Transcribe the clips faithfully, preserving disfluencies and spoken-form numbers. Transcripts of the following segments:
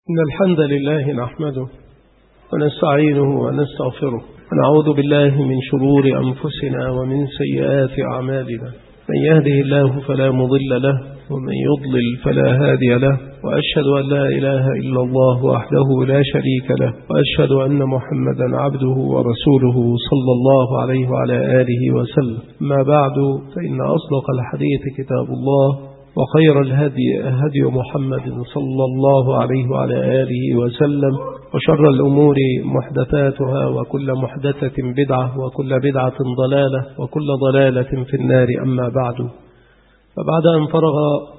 إن الحمد لله نحمده ونستعينه ونستغفره ونعوذ بالله من شرور أنفسنا ومن سيئات أعمالنا. من يهده الله فلا مضل له ومن يضلل فلا هادي له، وأشهد أن لا إله إلا الله وحده لا شريك له، وأشهد أن محمدا عبده ورسوله صلى الله عليه وعلى آله وسلم. ما بعد، فإن أصدق الحديث كتاب الله، وخير الهدي هدي محمد صلى الله عليه وعلى آله وسلم، وشر الأمور محدثاتها، وكل محدثة بدعة، وكل بدعة ضلالة، وكل ضلالة في النار. أما بعد، فبعد أن فرغ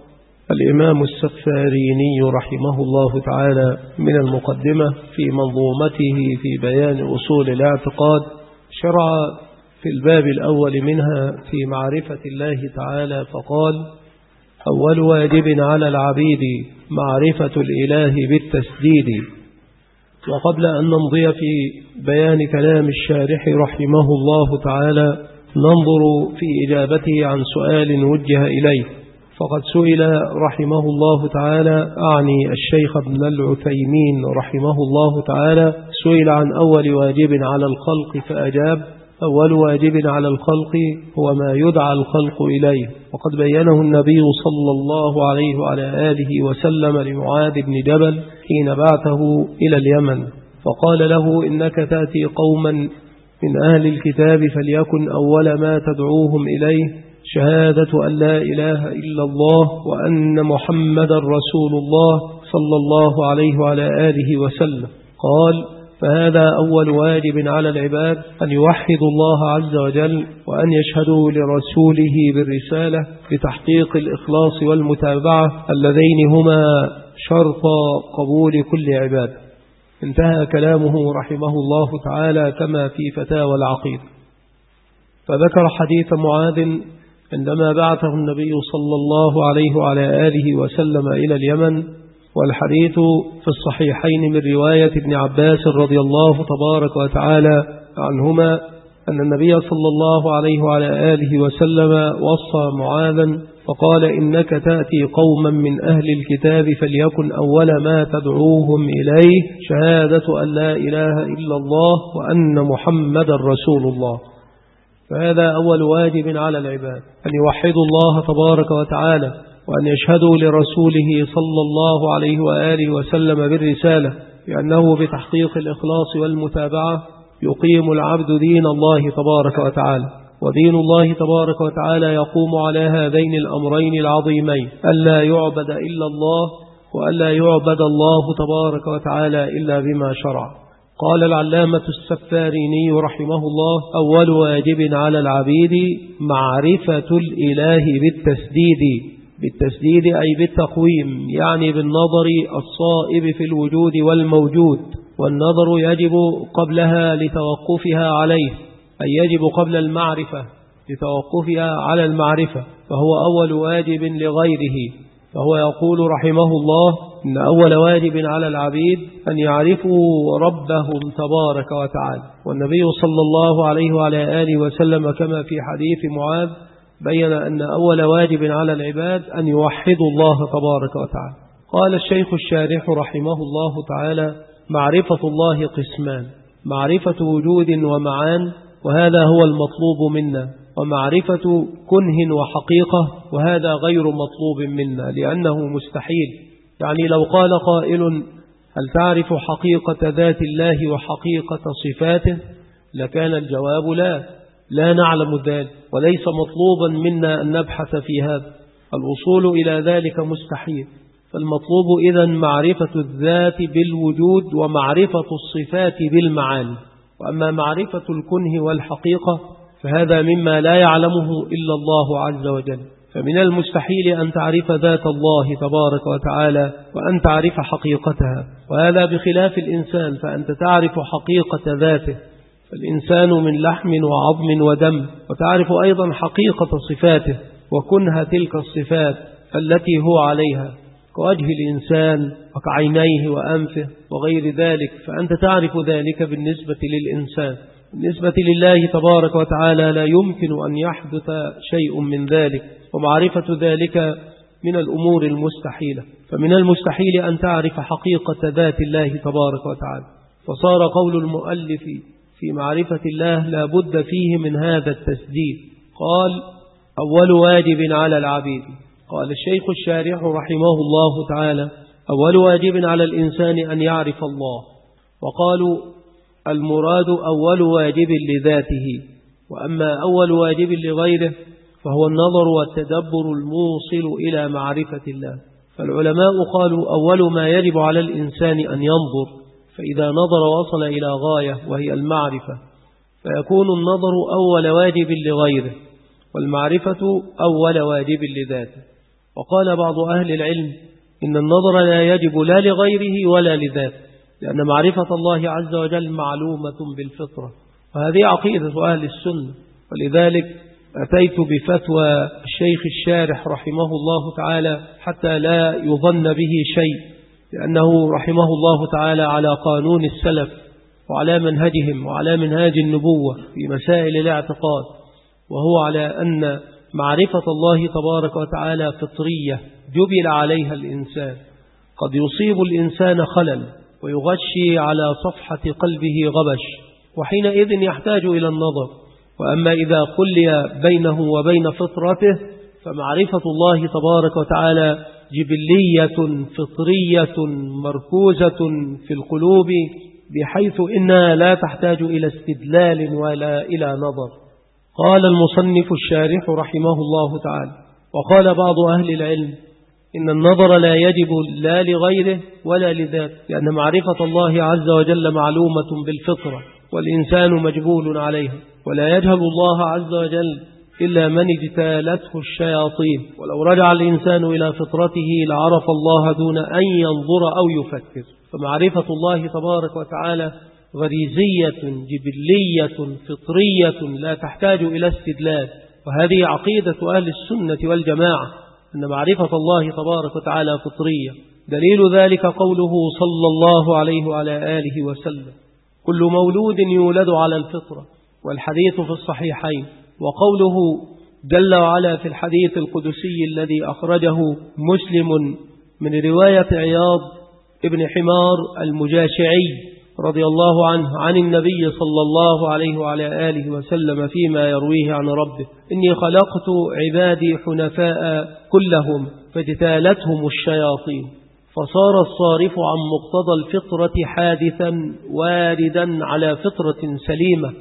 الإمام السفاريني رحمه الله تعالى من المقدمة في منظومته في بيان أصول الاعتقاد، شرع في الباب الأول منها في معرفة الله تعالى، فقال: أول واجب على العبيد معرفة الإله بالتسديد. وقبل أن نمضي في بيان كلام الشارح رحمه الله تعالى، ننظر في إجابته عن سؤال وجه إليه. فقد سئل رحمه الله تعالى، أعني الشيخ ابن العثيمين رحمه الله تعالى، سئل عن أول واجب على الخلق فأجاب: أول واجب على الخلق هو ما يدعى الخلق إليه. وقد بينه النبي صلى الله عليه وعلى آله وسلم لمعاذ بن جبل حين بعثه إلى اليمن، فقال له: إنك تأتي قوما من أهل الكتاب، فليكن أول ما تدعوهم إليه شهادة أن لا إله إلا الله وأن محمد رسول الله صلى الله عليه وعلى آله وسلم. قال: فهذا أول واجب على العباد، أن يوحدوا الله عز وجل، وأن يشهدوا لرسوله بالرسالة بتحقيق الإخلاص والمتابعة، اللذين هما شرط قبول كل عباد. انتهى كلامه رحمه الله تعالى كما في فتاوى العقيدة. فذكر حديث معاذ عندما بعثه النبي صلى الله عليه وعلى آله وسلم إلى اليمن، والحديث في الصحيحين من رواية ابن عباس رضي الله تبارك وتعالى عنهما أن النبي صلى الله عليه وعلى آله وسلم وصى معاذا فقال: إنك تأتي قوما من أهل الكتاب، فليكن أول ما تدعوهم إليه شهادة أن لا إله إلا الله وأن محمد رسول الله. فهذا أول واجب على العباد، أن يوحدوا الله تبارك وتعالى، وأن يشهدوا لرسوله صلى الله عليه وآله وسلم بالرسالة، لأنه بتحقيق الإخلاص والمتابعة يقيم العبد دين الله تبارك وتعالى. ودين الله تبارك وتعالى يقوم على هذين الأمرين العظيمين: ألا يعبد إلا الله، وألا يعبد الله تبارك وتعالى إلا بما شرع. قال العلامة السفاريني رحمه الله: أول واجب على العبيد معرفة الإله بالتسديد. بالتسديد أي بالتقويم، يعني بالنظر الصائب في الوجود والموجود، والنظر يجب قبلها لتوقفها عليه، أي يجب قبل المعرفة لتوقفها على المعرفة، فهو أول واجب لغيره. فهو يقول رحمه الله: إن أول واجب على العبيد أن يعرفوا ربهم تبارك وتعالى. والنبي صلى الله عليه وعلى آله وسلم كما في حديث معاذ بين أن أول واجب على العباد أن يوحدوا الله تبارك وتعالى. قال الشيخ الشارح رحمه الله تعالى: معرفة الله قسمان: معرفة وجود ومعان، وهذا هو المطلوب منا، ومعرفة كنه وحقيقة، وهذا غير مطلوب منا لأنه مستحيل. يعني لو قال قائل: هل تعرف حقيقة ذات الله وحقيقة صفاته؟ لكان الجواب لا لا نعلم ذلك، وليس مطلوبا منا أن نبحث في هذا، الوصول إلى ذلك مستحيل. فالمطلوب إذن معرفة الذات بالوجود، ومعرفة الصفات بالمعاني. وأما معرفة الكنه والحقيقة فهذا مما لا يعلمه إلا الله عز وجل. فمن المستحيل أن تعرف ذات الله تبارك وتعالى وأن تعرف حقيقتها، وهذا بخلاف الإنسان، فأنت تعرف حقيقة ذاته، فالإنسان من لحم وعظم ودم، وتعرف أيضا حقيقة صفاته وكنها تلك الصفات التي هو عليها، كوجه الإنسان وكعينيه وأنفه وغير ذلك، فأنت تعرف ذلك بالنسبة للإنسان. بالنسبة لله تبارك وتعالى لا يمكن أن يحدث شيء من ذلك، ومعرفة ذلك من الأمور المستحيلة. فمن المستحيل أن تعرف حقيقة ذات الله تبارك وتعالى، فصار قول المؤلف في معرفة الله لا بد فيه من هذا التسديد. قال: أول واجب على العبيد. قال الشيخ الشارح رحمه الله تعالى: أول واجب على الإنسان أن يعرف الله. وقالوا المراد أول واجب لذاته، وأما أول واجب لغيره فهو النظر والتدبر الموصل إلى معرفة الله. فالعلماء قالوا أول ما يجب على الإنسان أن ينظر، فإذا نظر وصل إلى غاية وهي المعرفة، فيكون النظر أول واجب لغيره، والمعرفة أول واجب لذاته. وقال بعض أهل العلم إن النظر لا يجب لا لغيره ولا لذاته، لأن معرفة الله عز وجل معلومة بالفطرة، وهذه عقيدة أهل السنة. ولذلك أتيت بفتوى الشيخ الشارح رحمه الله تعالى حتى لا يظن به شيء، لأنه رحمه الله تعالى على قانون السلف وعلى منهجهم وعلى منهاج النبوة في مسائل الاعتقاد، وهو على أن معرفة الله تبارك وتعالى فطرية جبل عليها الإنسان. قد يصيب الإنسان خلل ويغشي على صفحة قلبه غبش، وحينئذ يحتاج إلى النظر. وأما إذا خلي بينه وبين فطرته فمعرفة الله تبارك وتعالى جبلية فطرية مركوزة في القلوب، بحيث إنها لا تحتاج إلى استدلال ولا إلى نظر. قال المصنف الشارح رحمه الله تعالى: وقال بعض أهل العلم إن النظر لا يجب لا لغيره ولا لذاته، لأن معرفة الله عز وجل معلومة بالفطرة والإنسان مجبول عليها، ولا يجهل الله عز وجل إلا من اجتالته الشياطين. ولو رجع الإنسان إلى فطرته لعرف الله دون أن ينظر أو يفكر. فمعرفة الله تبارك وتعالى غريزية جبلية فطرية لا تحتاج إلى استدلال، وهذه عقيدة أهل السنة والجماعة، أن معرفة الله تبارك وتعالى فطرية. دليل ذلك قوله صلى الله عليه وعلى آله وسلم: كل مولود يولد على الفطرة، والحديث في الصحيحين. وقوله جل وعلا في الحديث القدسي الذي أخرجه مسلم من رواية عياض ابن حمار المجاشعي رضي الله عنه عن النبي صلى الله عليه وعلى آله وسلم فيما يرويه عن ربه: إني خلقت عبادي حنفاء كلهم فاجتالتهم الشياطين، فصار الصارف عن مقتضى الفطرة حادثا واردا على فطرة سليمة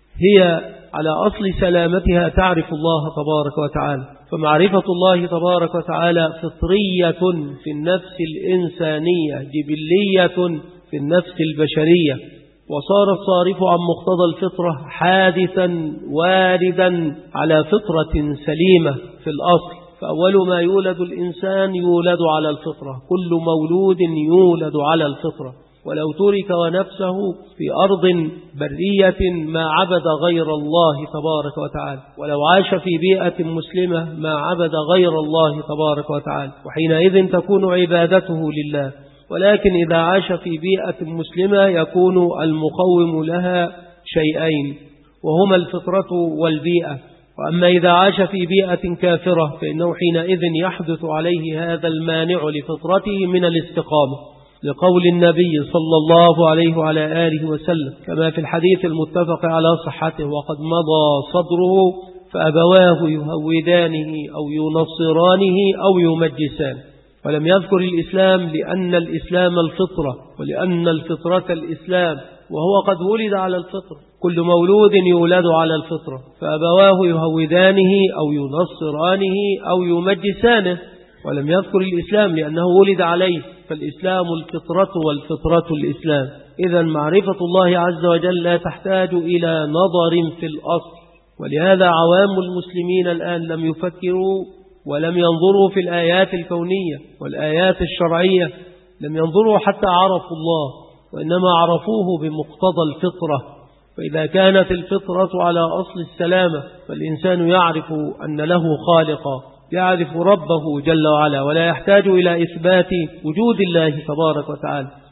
هي على أصل سلامتها تعرف الله تبارك وتعالى. فمعرفة الله تبارك وتعالى فطرية في النفس الإنسانية جبلية في النفس البشرية، وصار الصارف عن مقتضى الفطرة حادثا واردا على فطرة سليمة في الأصل. فأول ما يولد الإنسان يولد على الفطرة، كل مولود يولد على الفطرة، ولو ترك ونفسه في أرض برية ما عبد غير الله تبارك وتعالى، ولو عاش في بيئة مسلمة ما عبد غير الله تبارك وتعالى، وحينئذ تكون عبادته لله. ولكن إذا عاش في بيئة مسلمة يكون المقوم لها شيئين، وهما الفطرة والبيئة. وأما إذا عاش في بيئة كافرة فإنه حينئذ يحدث عليه هذا المانع لفطرته من الاستقامة، لقول النبي صلى الله عليه وعلى آله وسلم كما في الحديث المتفق على صحته: وقد مضى صدره فأبواه يهودانه أو ينصرانه أو يمجسانه. ولم يذكر الإسلام لأن الإسلام الفطرة، ولأن الفطرة الإسلام، وهو قد ولد على الفطرة. كل مولود يولد على الفطرة، فأبواه يهودانه أو ينصرانه أو يمجسانه. ولم يذكر الإسلام لأنه ولد عليه، فالإسلام الفطرة والفطرة الإسلام. إذن معرفة الله عز وجل لا تحتاج إلى نظر في الأصل. ولهذا عوام المسلمين الآن لم يفكروا ولم ينظروا في الآيات الكونية والآيات الشرعية، لم ينظروا حتى عرفوا الله، وإنما عرفوه بمقتضى الفطرة. فإذا كانت الفطرة على أصل السلامة فالإنسان يعرف أن له خالقا، يعرف ربه جل وعلا، ولا يحتاج إلى إثبات وجود الله تبارك وتعالى،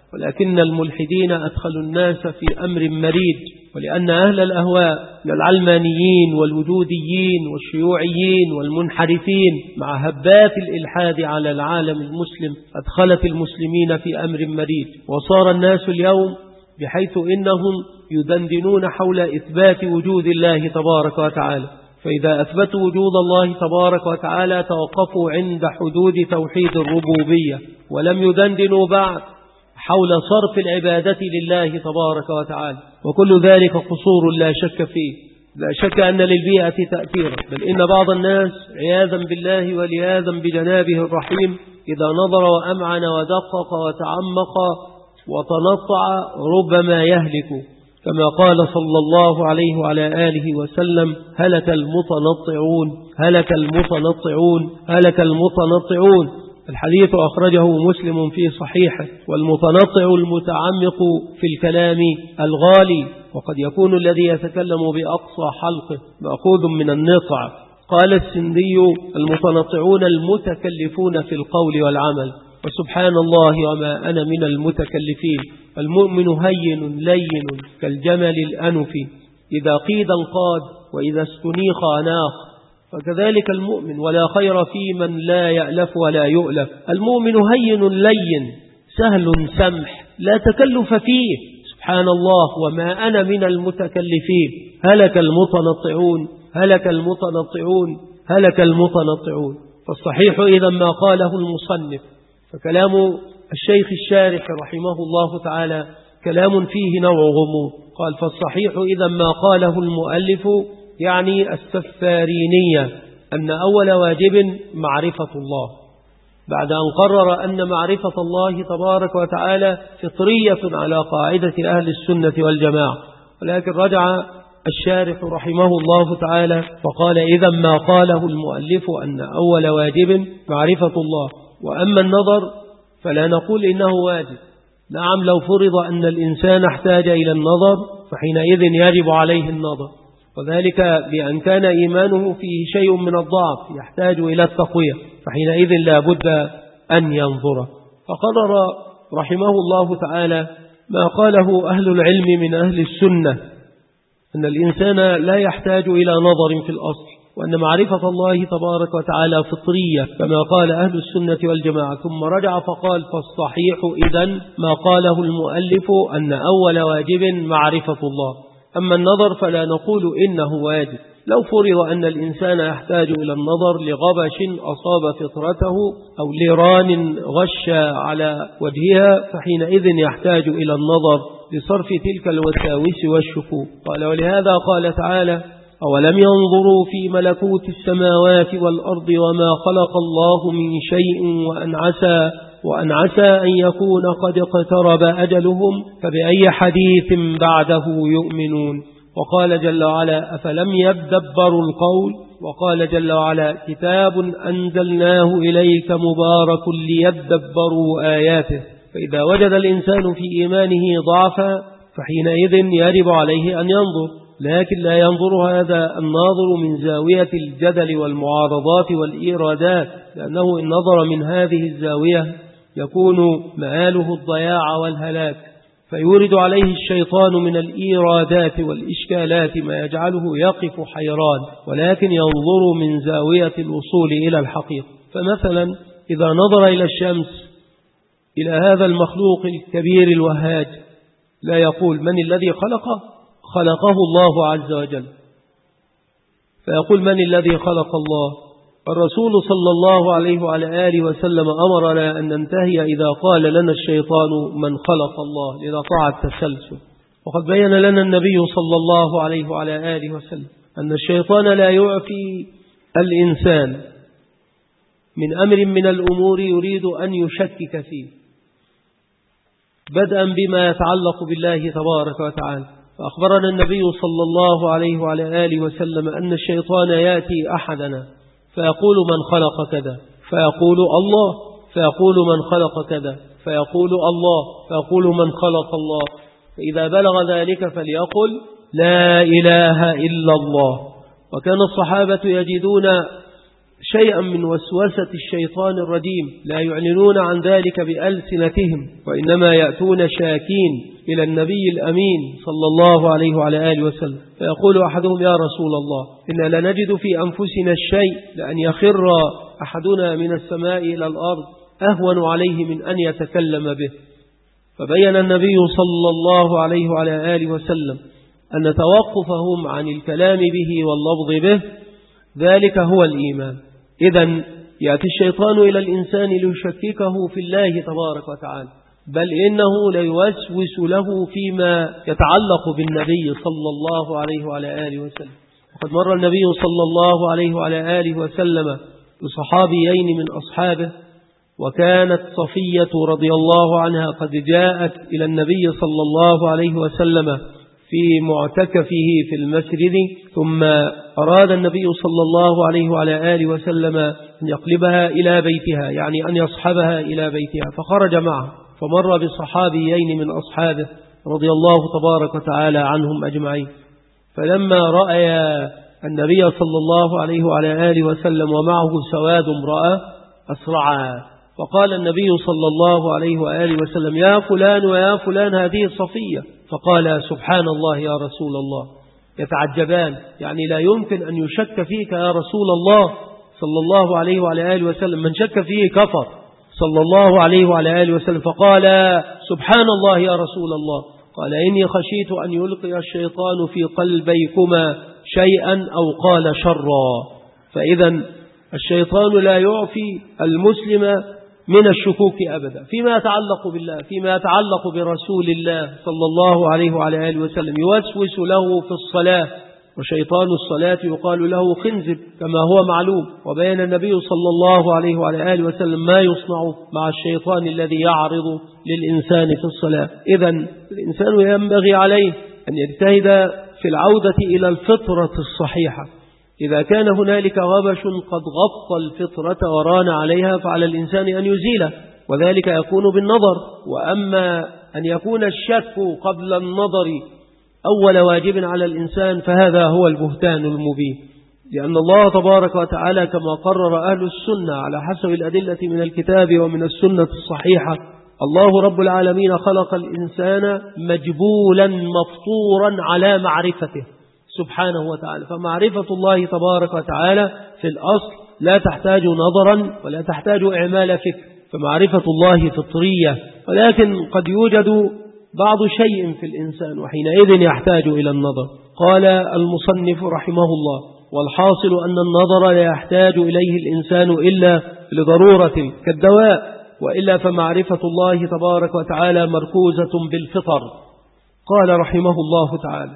ولكن الملحدين أدخلوا الناس في أمر مريد، ولأن أهل الأهواء من العلمانيين والوجوديين والشيوعيين والمنحرفين مع هبات الإلحاد على العالم المسلم أدخلت المسلمين في أمر مريد. وصار الناس اليوم بحيث إنهم يدندنون حول إثبات وجود الله تبارك وتعالى، فإذا أثبتوا وجود الله تبارك وتعالى توقفوا عند حدود توحيد الربوبية، ولم يدندنوا بعد حول صرف العبادة لله تبارك وتعالى، وكل ذلك قصور لا شك فيه. لا شك أن للبيئة تأثيرا، بل إن بعض الناس عياذا بالله ولياذا بجنابه الرحيم إذا نظر وأمعن ودقق وتعمق وتنطع ربما يهلك، كما قال صلى الله عليه وعلى آله وسلم: هلك المتنطعون هلك المتنطعون هلك المتنطعون. الحديث أخرجه مسلم في صحيحه. والمتنطع المتعمق في الكلام الغالي، وقد يكون الذي يتكلم بأقصى حلقه مأخوذ من النطع. قال السندي: المتنطعون المتكلفون في القول والعمل. وسبحان الله وما أنا من المتكلفين. المؤمن هين لين كالجمل الأنف، إذا قيد انقاد وإذا استنيخ أناخ. فكذلك المؤمن، ولا خير في من لا يألف ولا يؤلف. المؤمن هين لين سهل سمح لا تكلف فيه. سبحان الله وما أنا من المتكلفين. هلك المتنطعون هلك المتنطعون هلك المتنطعون. فالصحيح إذا ما قاله المصنف، فكلام الشيخ الشارح رحمه الله تعالى كلام فيه نوع غموض. قال: فالصحيح إذا ما قاله المؤلف يعني السفارينية أن أول واجب معرفة الله، بعد أن قرر أن معرفة الله تبارك وتعالى فطرية على قاعدة أهل السنة والجماعة. ولكن رجع الشارح رحمه الله تعالى فقال: إذا ما قاله المؤلف أن أول واجب معرفة الله. وأما النظر فلا نقول إنه واجب. نعم، لو فرض أن الإنسان احتاج إلى النظر فحينئذ يجب عليه النظر، وذلك بأن كان إيمانه فيه شيء من الضعف يحتاج إلى التقوية، فحينئذ لا بد أن ينظر. فقرر رحمه الله تعالى ما قاله أهل العلم من أهل السنة، أن الإنسان لا يحتاج إلى نظر في الأصل، وأن معرفة الله تبارك وتعالى فطرية كما قال أهل السنة والجماعة. ثم رجع فقال: فالصحيح إذن ما قاله المؤلف أن أول واجب معرفة الله. أما النظر فلا نقول إنه واجب. لو فرض أن الإنسان يحتاج إلى النظر لغبش أصاب فطرته أو لران غش على وجهها فحينئذ يحتاج إلى النظر لصرف تلك الوساوس والشكوك. قال: ولهذا قال تعالى: أولم ينظروا في ملكوت السماوات والأرض وما خلق الله من شيء وأن عسى وأن عسى أن يكون قد اقترب أجلهم فبأي حديث بعده يؤمنون. وقال جل وعلا: أفلم يدبروا القول. وقال جل وعلا: كتاب أنزلناه إليك مبارك ليدبروا آياته. فإذا وجد الإنسان في إيمانه ضعفا فحينئذ يجب عليه أن ينظر، لكن لا ينظر هذا الناظر من زاوية الجدل والمعارضات والإيرادات، لأنه إن نظر من هذه الزاوية يكون مآله الضياع والهلاك، فيورد عليه الشيطان من الإيرادات والإشكالات ما يجعله يقف حيران، ولكن ينظر من زاوية الوصول إلى الحقيقة. فمثلا إذا نظر إلى الشمس، إلى هذا المخلوق الكبير الوهاج، لا يقول: من الذي خلقه؟ خلقه الله عز وجل. فيقول: من الذي خلق الله؟ الرسول صلى الله عليه وعلى آله وسلم أمرنا أن ننتهي إذا قال لنا الشيطان من خلق الله لنطاع التسلسل. وقد بين لنا النبي صلى الله عليه وعلى آله وسلم أن الشيطان لا يعفي الإنسان من أمر من الأمور يريد أن يشكك فيه، بدءا بما يتعلق بالله تبارك وتعالى. فأخبرنا النبي صلى الله عليه وعلى آله وسلم أن الشيطان يأتي أحدنا فيقول: من خلق كذا؟ فيقول: الله. فيقول: من خلق كذا؟ فيقول: الله. فيقول: من خلق الله؟ فإذا بلغ ذلك فليقل: لا إله إلا الله. وكان الصحابة يجدون شيئا من وسوسة الشيطان الرجيم، لا يعلنون عن ذلك بألسنتهم، وإنما يأتون شاكين إلى النبي الأمين صلى الله عليه وعلى آله وسلم، فيقول أحدهم: يا رسول الله، إنا لنجد في أنفسنا الشيء لأن يخر أحدنا من السماء إلى الأرض أهون عليه من أن يتكلم به. فبين النبي صلى الله عليه وعلى آله وسلم أن توقفهم عن الكلام به واللفظ به ذلك هو الإيمان. إذن يأتي الشيطان إلى الإنسان ليشككه في الله تبارك وتعالى، بل إنه ليوسوس له فيما يتعلق بالنبي صلى الله عليه وعلى آله وسلم. وقد مر النبي صلى الله عليه وعلى آله وسلم بصحابيين من أصحابه، وكانت صفية رضي الله عنها قد جاءت إلى النبي صلى الله عليه وسلم في معتكفه في المسجد، ثم أراد النبي صلى الله عليه وعلى آله وسلم أن يقلبها إلى بيتها، يعني أن يصحبها إلى بيتها، فخرج معه فمر بصحابيين من أصحابه رضي الله تبارك وتعالى عنهم أجمعين. فلما رأى النبي صلى الله عليه وعلى آله وسلم ومعه سواد امرأة أسرعا، فقال النبي صلى الله عليه وآله وسلم: يا فلان ويا فلان، هذه صفية. فقال: سبحان الله يا رسول الله. يتعجبان، يعني لا يمكن أن يشك فيك يا رسول الله صلى الله عليه وعلى آله وسلم، من شك فيه كفر صلى الله عليه وعلى آله وسلم. فقال: سبحان الله يا رسول الله. قال: إني خشيت أن يلقي الشيطان في قلبيكما شيئا أو قال شرا. فإذا الشيطان لا يعفي المسلم من الشكوك أبدا فيما يتعلق بالله، فيما يتعلق برسول الله صلى الله عليه وعلى آله وسلم. يوسوس له في الصلاة، وشيطان الصلاة يقال له خنزب كما هو معلوم. وبين النبي صلى الله عليه وعلى آله وسلم ما يصنع مع الشيطان الذي يعرض للإنسان في الصلاة. إذن الإنسان ينبغي عليه أن يجتهد في العودة إلى الفطرة الصحيحة. إذا كان هنالك غبش قد غطى الفطرة وران عليها فعلى الإنسان أن يزيله، وذلك يكون بالنظر. وأما أن يكون الشك قبل النظر أول واجب على الإنسان فهذا هو البهتان المبين، لأن الله تبارك وتعالى كما قرر أهل السنة على حسب الأدلة من الكتاب ومن السنة الصحيحة: الله رب العالمين خلق الإنسان مجبولا مفطورا على معرفته سبحانه وتعالى. فمعرفة الله تبارك وتعالى في الأصل لا تحتاج نظرا ولا تحتاج إعمال فكر، فمعرفة الله فطرية، ولكن قد يوجد بعض شيء في الإنسان وحينئذ يحتاج إلى النظر. قال المصنف رحمه الله: والحاصل أن النظر لا يحتاج إليه الإنسان إلا لضرورة كالدواء، وإلا فمعرفة الله تبارك وتعالى مركوزة بالفطر. قال رحمه الله تعالى: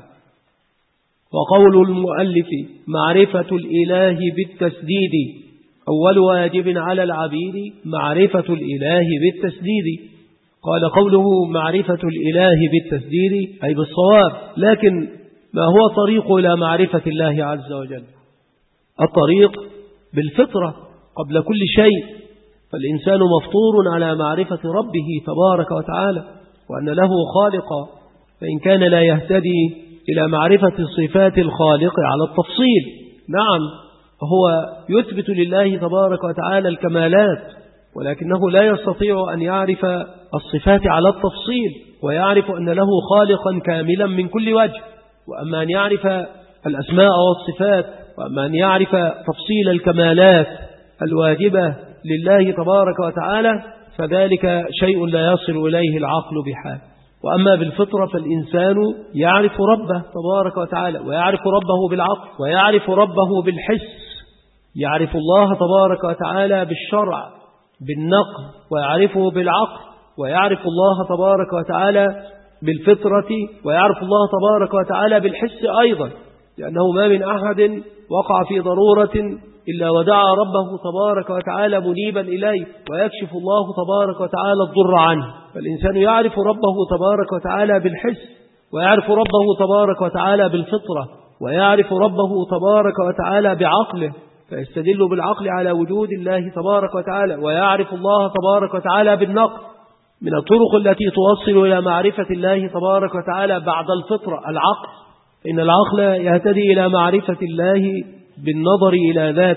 وقول المؤلف: معرفة الإله بالتسديد أول واجب على العبيد معرفة الإله بالتسديد. قال قوله معرفة الإله بالتسديد أي بالصواب، لكن ما هو طريق إلى معرفة الله عز وجل؟ الطريق بالفطرة قبل كل شيء، فالإنسان مفطور على معرفة ربه تبارك وتعالى وأن له خالقا، فإن كان لا يهتدي إلى معرفة صفات الخالق على التفصيل. نعم، هو يثبت لله تبارك وتعالى الكمالات، ولكنه لا يستطيع أن يعرف الصفات على التفصيل ويعرف أن له خالقا كاملا من كل وجه. وأما أن يعرف الأسماء والصفات، وأما أن يعرف تفصيل الكمالات الواجبة لله تبارك وتعالى، فذلك شيء لا يصل إليه العقل بحال. وأما بالفطرة فالإنسان يعرف ربه تبارك وتعالى، ويعرف ربه بالعقل، ويعرف ربه بالحس. يعرف الله تبارك وتعالى بالشرع بالنقل، ويعرفه بالعقل، ويعرف الله تبارك وتعالى بالفطرة، ويعرف الله تبارك وتعالى بالحس أيضا، لأنه ما من أحد وقع في ضرورة إلا ودعا ربه تبارك وتعالى منيبا إليه، ويكشف الله تبارك وتعالى الضر عنه. فالإنسان يعرف ربه تبارك وتعالى بالحس، ويعرف ربه تبارك وتعالى بالفطرة، ويعرف ربه تبارك وتعالى بعقله، فيستدل بالعقل على وجود الله تبارك وتعالى، ويعرف الله تبارك وتعالى بالنقل. من الطرق التي توصل إلى معرفة الله تبارك وتعالى بعد الفطرة العقل، إن العقل يهتدي إلى معرفة الله بالنظر إلى ذاته،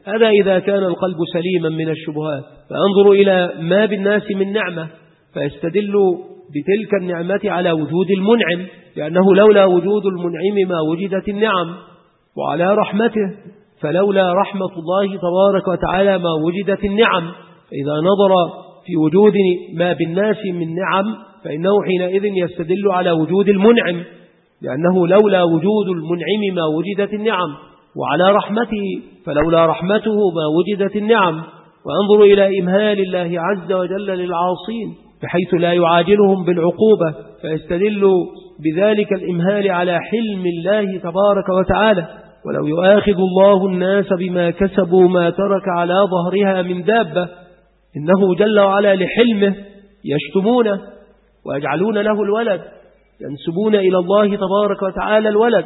هذا إذا كان القلب سليما من الشبهات. فأنظر إلى ما بالناس من نعمة فيستدل بتلك النعمة على وجود المنعم، لأنه لولا وجود المنعم ما وجدت النعم، وعلى رحمته، فلولا رحمة الله تبارك وتعالى ما وجدت النعم. فإذا نظر في وجود ما بالناس من نعم فإنه حينئذ يستدل على وجود المنعم، لأنه لولا وجود المنعم ما وجدت النعم، وعلى رحمته، فلولا رحمته ما وجدت النعم. وأنظر إلى إمهال الله عز وجل للعاصين بحيث لا يعاجلهم بالعقوبة، فيستدل بذلك الإمهال على حلم الله تبارك وتعالى. ولو يؤاخذ الله الناس بما كسبوا ما ترك على ظهرها من دابة، إنه جل وعلا لحلمه يشتمونه ويجعلون له الولد، ينسبون إلى الله تبارك وتعالى الولد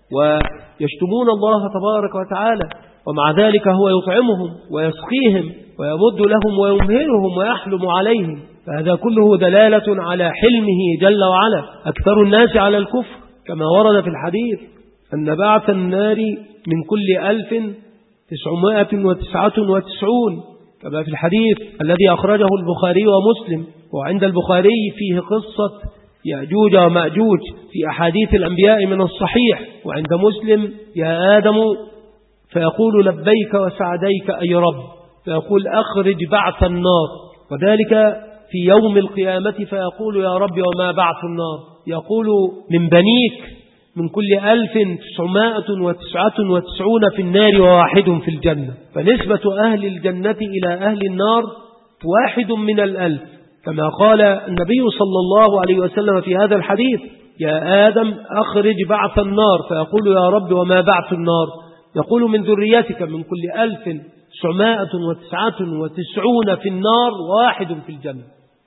ويشتمون الله تبارك وتعالى، ومع ذلك هو يطعمهم ويسقيهم ويمد لهم ويمهلهم ويحلم عليهم. فهذا كله دلالة على حلمه جل وعلا. أكثر الناس على الكفر كما ورد في الحديث أن بعث النار من كل ألف تسعمائة وتسعة وتسعون، كما في الحديث الذي أخرجه البخاري ومسلم، وعند البخاري فيه قصة يأجوج ومأجوج في أحاديث الأنبياء من الصحيح، وعند مسلم يا آدم فيقول لبيك وسعديك أي رب، فيقول أخرج بعث النار، وذلك في يوم القيامة فيقول يا رب وما بعث النار، يقول من بنيك من كل ألف تسعمائة وتسعة وتسعون في النار وواحد في الجنة. فنسبة أهل الجنة إلى أهل النار واحد من الألف، كما قال النبي صلى الله عليه وسلم في هذا الحديث يا آدم أخرج بعث النار، فيقول يا رب وما بعث النار، يقول من ذريتك من كل ألف تسعمائة وتسعة وتسعون في النار واحد في الجنة.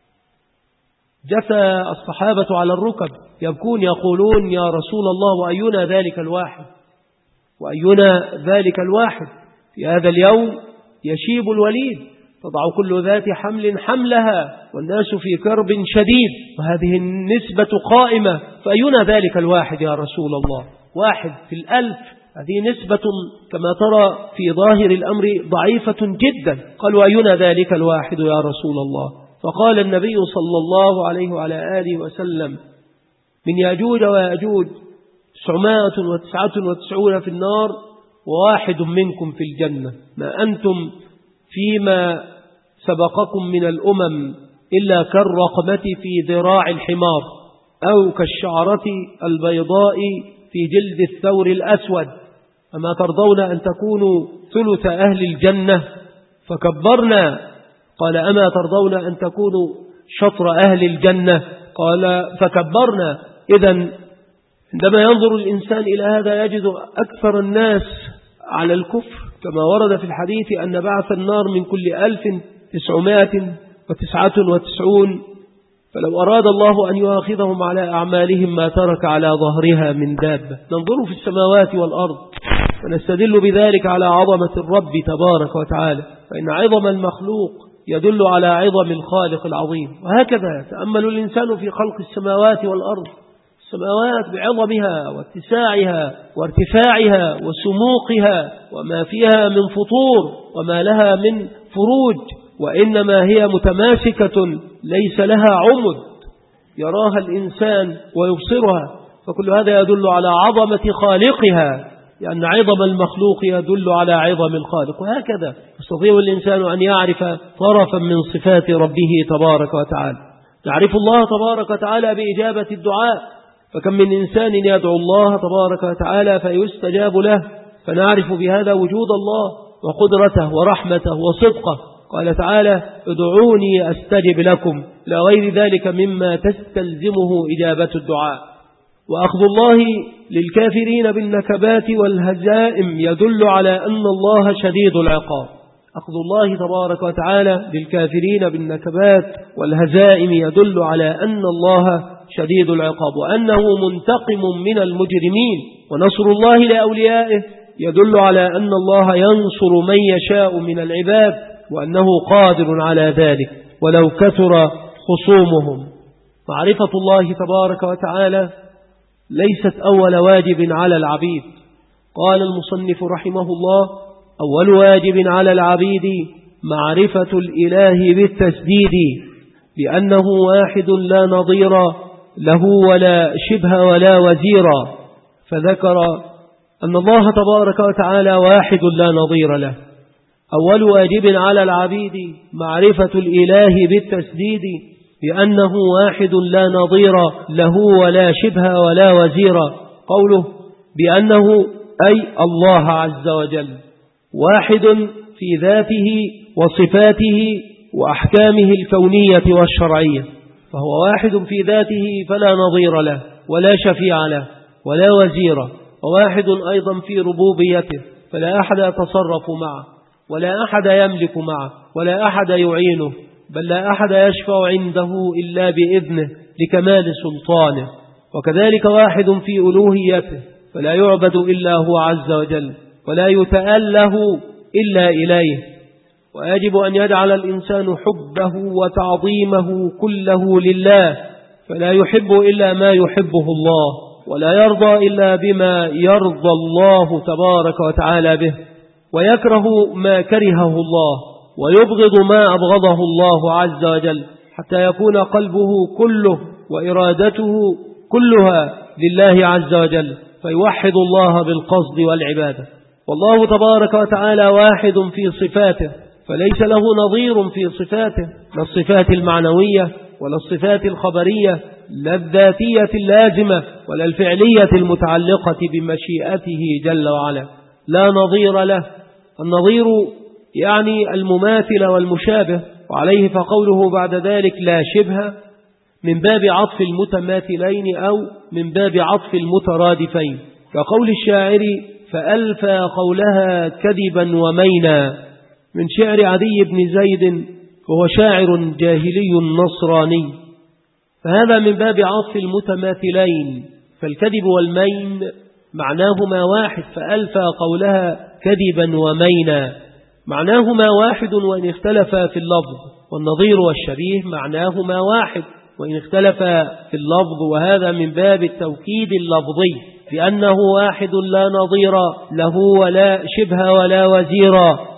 جثى الصحابة على الركب يبكون يقولون يا رسول الله وأينا ذلك الواحد، وأينا ذلك الواحد. في هذا اليوم يشيب الوليد، تضع كل ذات حمل حملها والناس في كرب شديد، وهذه النسبة قائمة، فأينا ذلك الواحد يا رسول الله؟ واحد في الألف، هذه نسبة كما ترى في ظاهر الأمر ضعيفة جدا. قال وأينا ذلك الواحد يا رسول الله؟ فقال النبي صلى الله عليه وعلى آله وسلم من يأجوج ويأجوج تسعمائة وتسعة وتسعون في النار وواحد منكم في الجنة، ما أنتم فيما سبقكم من الأمم إلا كالرقمة في ذراع الحمار أو كالشعرة البيضاء في جلد الثور الأسود. أما ترضون أن تكونوا ثلث أهل الجنة؟ فكبرنا. قال أما ترضون أن تكونوا شطر أهل الجنة؟ قال فكبرنا. إذن عندما ينظر الإنسان إلى هذا يجد أكثر الناس على الكفر، كما ورد في الحديث أن بعث النار من كل ألف تسعمائة وتسعة وتسعون، فلو أراد الله أن يؤاخذهم على أعمالهم ما ترك على ظهرها من دابة. ننظر في السماوات والأرض ونستدل بذلك على عظمة الرب تبارك وتعالى، فإن عظم المخلوق يدل على عظم الخالق العظيم. وهكذا تأمل الإنسان في خلق السماوات والأرض، السماوات بعظمها واتساعها وارتفاعها وسموقها وما فيها من فطور وما لها من فروج، وإنما هي متماسكة ليس لها عمد يراها الإنسان ويبصرها، فكل هذا يدل على عظمة خالقها، لأن عظم المخلوق يدل على عظم الخالق. وهكذا يستطيع الإنسان أن يعرف طرفا من صفات ربه تبارك وتعالى. يعرف الله تبارك وتعالى بإجابة الدعاء، فكم من إنسان يدعو الله تبارك وتعالى فيستجاب له، فنعرف بهذا وجود الله وقدرته ورحمته وصدقه. قال تعالى ادعوني أستجب لكم، لا غير ذلك مما تستلزمه إجابة الدعاء. وأخذ الله للكافرين بالنكبات والهزائم يدل على أن الله شديد العقاب. أخذ الله تبارك وتعالى للكافرين بالنكبات والهزائم يدل على أن الله شديد العقاب وأنه منتقم من المجرمين. ونصر الله لأوليائه يدل على أن الله ينصر من يشاء من العباد وأنه قادر على ذلك ولو كثر خصومهم. معرفة الله تبارك وتعالى ليست أول واجب على العبيد. قال المصنف رحمه الله أول واجب على العبيد معرفة الإله بالتسديد بأنه واحد لا نظير له ولا شبه ولا وزير. فذكر أن الله تبارك وتعالى واحد لا نظير له. أول واجب على العبيد معرفة الإله بالتسديد بأنه واحد لا نظير له ولا شبه ولا وزير. قوله بأنه أي الله عز وجل واحد في ذاته وصفاته وأحكامه الكونية والشرعية، فهو واحد في ذاته فلا نظير له ولا شفيع له ولا وزير، وواحد أيضا في ربوبيته فلا أحد يتصرف معه ولا أحد يملك معه ولا أحد يعينه، بل لا أحد يشفع عنده إلا بإذنه لكمال سلطانه. وكذلك واحد في ألوهيته فلا يعبد إلا هو عز وجل ولا يتأله إلا إليه. ويجب أن يجعل الإنسان حبه وتعظيمه كله لله، فلا يحب إلا ما يحبه الله ولا يرضى إلا بما يرضى الله تبارك وتعالى به، ويكره ما كرهه الله ويبغض ما أبغضه الله عز وجل، حتى يكون قلبه كله وإرادته كلها لله عز وجل، فيوحد الله بالقصد والعبادة. والله تبارك وتعالى واحد في صفاته فليس له نظير في صفاته، لا الصفات المعنوية ولا الصفات الخبرية، لا الذاتية اللازمة ولا الفعلية المتعلقة بمشيئته جل وعلا، لا نظير له. النظير يعني المماثل والمشابه، وعليه فقوله بعد ذلك لا شبه من باب عطف المتماثلين أو من باب عطف المترادفين، كقول الشاعر فألفى قولها كذبا ومينا، من شعر عدي بن زيد وهو شاعر جاهلي نصراني. فهذا من باب عطف المتماثلين، فالكذب والمين معناهما واحد، فألفى قولها كذبا ومينا معناهما واحد وإن اختلفا في اللفظ، والنظير والشبيه معناهما واحد وإن اختلفا في اللفظ، وهذا من باب التوكيد اللفظي بأنه واحد لا نظير له ولا شبه ولا وزير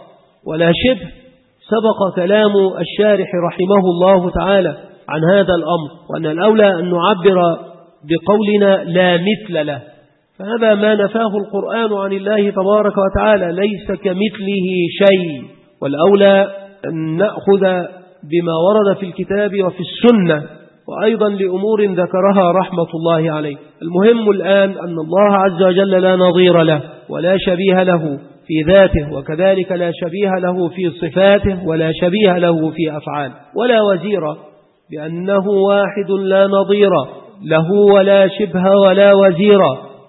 ولا شبه. سبق كلام الشارح رحمه الله تعالى عن هذا الأمر، وأن الأولى أن نعبر بقولنا لا مثل له، فهذا ما نفاه القرآن عن الله تبارك وتعالى، ليس كمثله شيء. والأولى أن نأخذ بما ورد في الكتاب وفي السنة، وأيضا لأمور ذكرها رحمة الله عليه. المهم الآن أن الله عز وجل لا نظير له ولا شبيه له في ذاته، وكذلك لا شبيه له في صفاته ولا شبيه له في أفعاله، ولا وزير، بأنه واحد لا نظير له ولا شبه ولا وزير.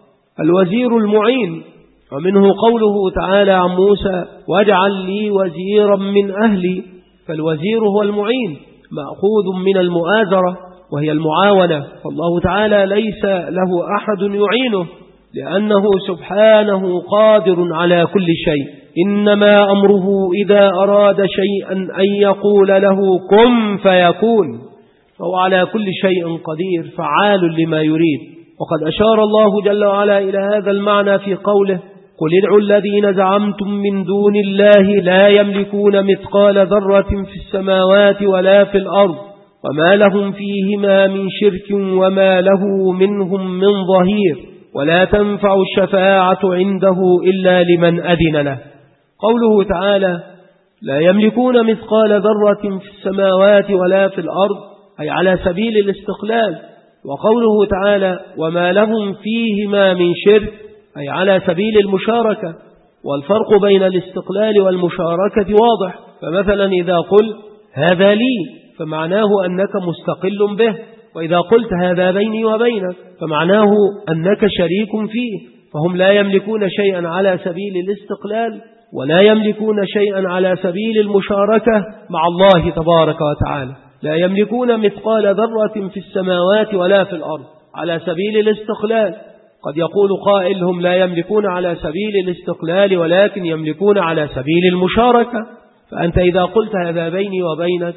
الوزير المعين، ومنه قوله تعالى عن موسى واجعل لي وزيرا من أهلي، فالوزير هو المعين مأخوذ من المؤازرة وهي المعاونة، فالله تعالى ليس له أحد يعينه لأنه سبحانه قادر على كل شيء، إنما أمره إذا أراد شيئا أن يقول له كن فيكون، فهو على كل شيء قدير فعال لما يريد. وقد أشار الله جل وعلا إلى هذا المعنى في قوله قل ادعوا الذين زعمتم من دون الله لا يملكون مثقال ذرة في السماوات ولا في الأرض وما لهم فيهما من شرك وما له منهم من ظهير ولا تنفع الشفاعة عنده إلا لمن أذن له. قوله تعالى لا يملكون مثقال ذرة في السماوات ولا في الأرض أي على سبيل الاستقلال، وقوله تعالى وما لهم فيهما من شرك أي على سبيل المشاركة، والفرق بين الاستقلال والمشاركة واضح. فمثلا إذا قلت هذا لي فمعناه أنك مستقل به، وإذا قلت هذا بيني وبينك فمعناه أنك شريك فيه، فهم لا يملكون شيئا على سبيل الاستقلال ولا يملكون شيئا على سبيل المشاركة مع الله تبارك وتعالى. لا يملكون مثقال ذرة في السماوات ولا في الأرض على سبيل الاستقلال. قد يقول قائل هم لا يملكون على سبيل الاستقلال ولكن يملكون على سبيل المشاركة، فأنت إذا قلت هذا بيني وبينك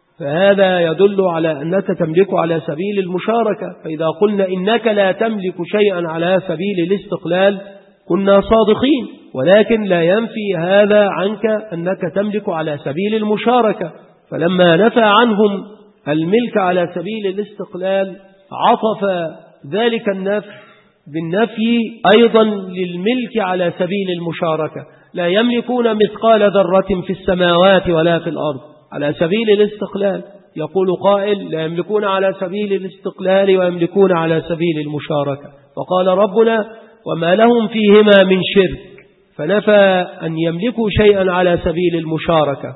فهذا يدل على أنك تملك على سبيل المشاركة. فإذا قلنا إنك لا تملك شيئا على سبيل الاستقلال كنا صادقين، ولكن لا ينفي هذا عنك أنك تملك على سبيل المشاركة. فلما نفى عنهم الملك على سبيل الاستقلال عطف ذلك النفي بالنفي أيضا للملك على سبيل المشاركة. لا يملكون مثقال ذرة في السماوات ولا في الأرض على سبيل الاستقلال. يقول قائل لا يملكون على سبيل الاستقلال ويملكون على سبيل المشاركة. وقال ربنا وما لهم فيهما من شرك، فنفى أن يملكوا شيئا على سبيل المشاركة.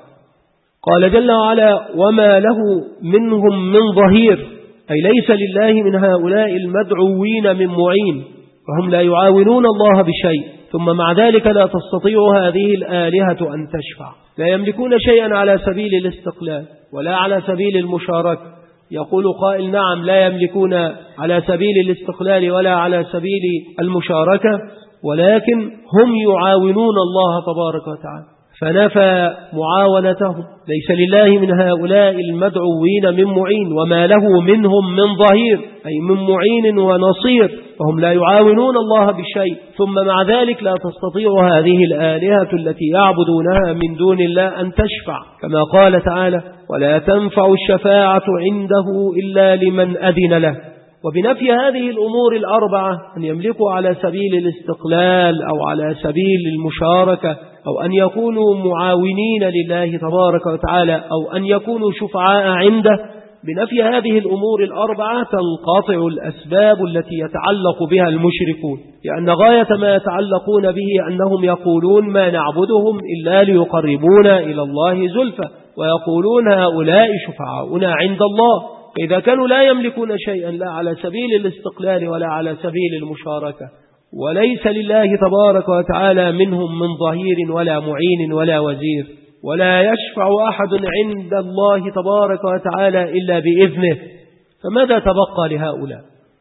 قال جل وعلا وما له منهم من ظهير، أي ليس لله من هؤلاء المدعوين من معين، فهم لا يعاونون الله بشيء، ثم مع ذلك لا تستطيع هذه الآلهة أن تشفع. لا يملكون شيئا على سبيل الاستقلال ولا على سبيل المشاركة. يقول قائل نعم لا يملكون على سبيل الاستقلال ولا على سبيل المشاركة، ولكن هم يعاونون الله تبارك وتعالى، فنفى معاونتهم. ليس لله من هؤلاء المدعوين من معين، وما له منهم من ظهير، أي من معين ونصير، فهم لا يعاونون الله بشيء، ثم مع ذلك لا تستطيع هذه الآلهة التي يعبدونها من دون الله أن تشفع، كما قال تعالى ولا تنفع الشفاعة عنده إلا لمن أذن له. وبنفي هذه الأمور الأربعة أن يملكوا على سبيل الاستقلال أو على سبيل المشاركة أو أن يكونوا معاونين لله تبارك وتعالى أو أن يكونوا شفعاء عنده، بنفي هذه الأمور الأربعة تنقطع الأسباب التي يتعلق بها المشركون، لأن غاية ما يتعلقون به أنهم يقولون ما نعبدهم إلا ليقربونا إلى الله زلفى، ويقولون هؤلاء شفعاؤنا عند الله. إذا كانوا لا يملكون شيئا لا على سبيل الاستقلال ولا على سبيل المشاركة، وليس لله تبارك وتعالى منهم من ظهير ولا معين ولا وزير، ولا يشفع أحد عند الله تبارك وتعالى إلا بإذنه، فماذا تبقى لهؤلاء؟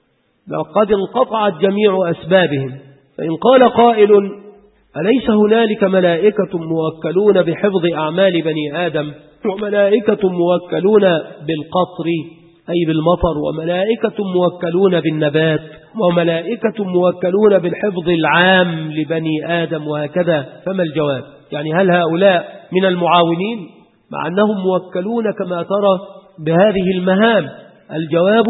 لقد انقطعت جميع أسبابهم. فإن قال قائل أليس هنالك ملائكة موكلون بحفظ أعمال بني آدم، وملائكة موكلون بالقطر أي بالمطر، وملائكة موكلون بالنبات، وملائكة موكلون بالحفظ العام لبني آدم، وهكذا؟ فما الجواب؟ يعني هل هؤلاء من المعاونين مع أنهم موكلون كما ترى بهذه المهام؟ الجواب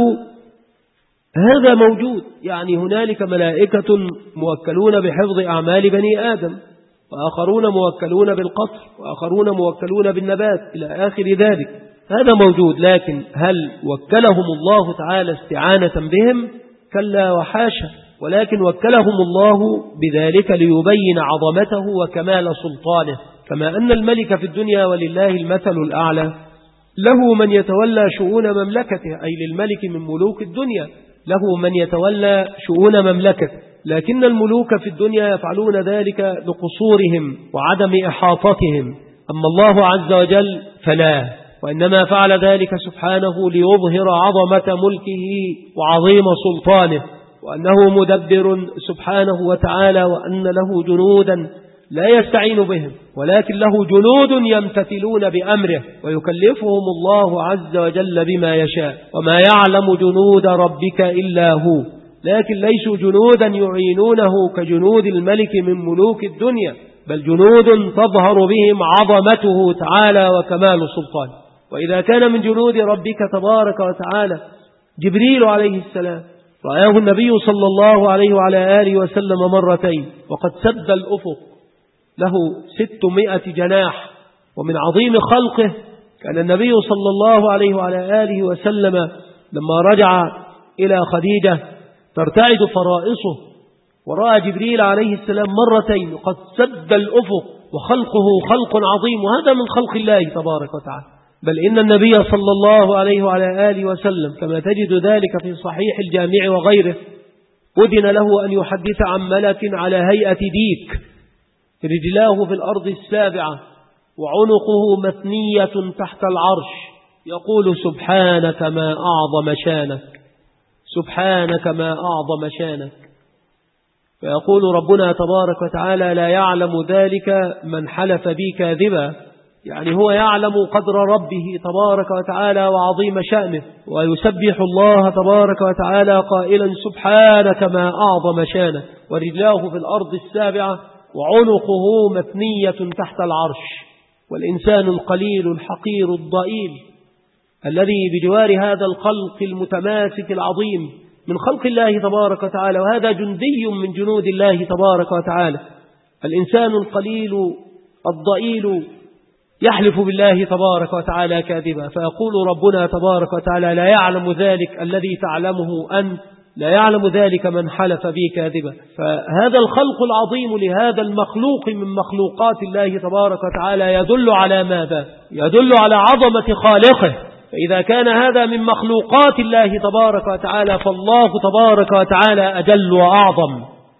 هذا موجود. يعني هنالك ملائكة موكلون بحفظ أعمال بني آدم، وآخرون موكلون بالقطر، وآخرون موكلون بالنبات إلى آخر ذلك، هذا موجود. لكن هل وكلهم الله تعالى استعانة بهم؟ كلا وحاشا، ولكن وكلهم الله بذلك ليبين عظمته وكمال سلطانه. كما أن الملك في الدنيا ولله المثل الأعلى له من يتولى شؤون مملكته، أي للملك من ملوك الدنيا له من يتولى شؤون مملكته، لكن الملوك في الدنيا يفعلون ذلك لقصورهم وعدم إحاطتهم. أما الله عز وجل فلا، وإنما فعل ذلك سبحانه ليظهر عظمة ملكه وعظيم سلطانه، وأنه مدبر سبحانه وتعالى، وأن له جنودا لا يستعين بهم، ولكن له جنود يمتثلون بأمره، ويكلفهم الله عز وجل بما يشاء. وما يعلم جنود ربك إلا هو، لكن ليسوا جنودا يعينونه كجنود الملك من ملوك الدنيا، بل جنود تظهر بهم عظمته تعالى وكمال سلطانه. وإذا كان من جنود ربك تبارك وتعالى جبريل عليه السلام، رآه النبي صلى الله عليه وعلى آله وسلم مرتين، وقد سد الأفق، له ستمائة جناح، ومن عظيم خلقه كان النبي صلى الله عليه وعلى آله وسلم لما رجع إلى خديجة ترتعد فرائصه، ورأى جبريل عليه السلام مرتين، وقد سد الأفق، وخلقه خلق عظيم، وهذا من خلق الله تبارك وتعالى. بل إن النبي صلى الله عليه وعلى آله وسلم كما تجد ذلك في صحيح الجامع وغيره أذن له أن يحدث عن ملك على هيئة ديك، رجلاه في الأرض السابعة، وعنقه مثنية تحت العرش، يقول سبحانك ما أعظم شانك، سبحانك ما أعظم شانك. فيقول ربنا تبارك وتعالى لا يعلم ذلك من حلف بي كاذبا، يعني هو يعلم قدر ربه تبارك وتعالى وعظيم شأنه، ويسبح الله تبارك وتعالى قائلا سبحانك ما أعظم شانك، ورجلاه في الأرض السابعة، وعنقه مثنية تحت العرش، والإنسان القليل الحقير الضئيل الذي بجوار هذا الخلق المتماسك العظيم من خلق الله تبارك وتعالى، وهذا جندي من جنود الله تبارك وتعالى. الإنسان القليل الضئيل يحلف بالله تبارك وتعالى كاذبا، فيقول ربنا تبارك وتعالى: لا يعلم ذلك الذي تعلمه أنت، لا يعلم ذلك من حلف بي كاذبا. فهذا الخلق العظيم لهذا المخلوق من مخلوقات الله تبارك وتعالى يدل على ماذا؟ يدل على عظمة خالقه. فإذا كان هذا من مخلوقات الله تبارك وتعالى فالله تبارك وتعالى أجل وأعظم.